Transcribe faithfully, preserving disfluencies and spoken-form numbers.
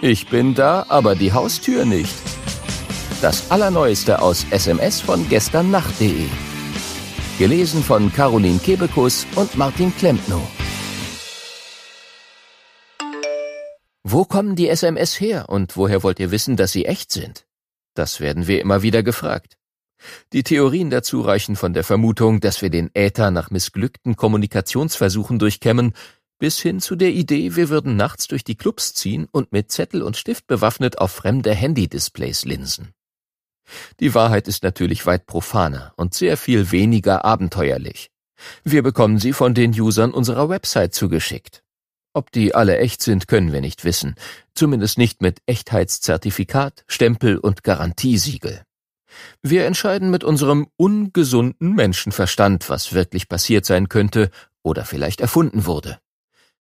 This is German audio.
Ich bin da, aber die Haustür nicht. Das Allerneueste aus S M S von gestern Nacht punkt de. Gelesen von Caroline Kebekus und Martin Klempno. Wo kommen die S M S her und woher wollt ihr wissen, dass sie echt sind? Das werden wir immer wieder gefragt. Die Theorien dazu reichen von der Vermutung, dass wir den Äther nach missglückten Kommunikationsversuchen durchkämmen, bis hin zu der Idee, wir würden nachts durch die Clubs ziehen und mit Zettel und Stift bewaffnet auf fremde Handy-Displays linsen. Die Wahrheit ist natürlich weit profaner und sehr viel weniger abenteuerlich. Wir bekommen sie von den Usern unserer Website zugeschickt. Ob die alle echt sind, können wir nicht wissen, zumindest nicht mit Echtheitszertifikat, Stempel und Garantiesiegel. Wir entscheiden mit unserem ungesunden Menschenverstand, was wirklich passiert sein könnte oder vielleicht erfunden wurde.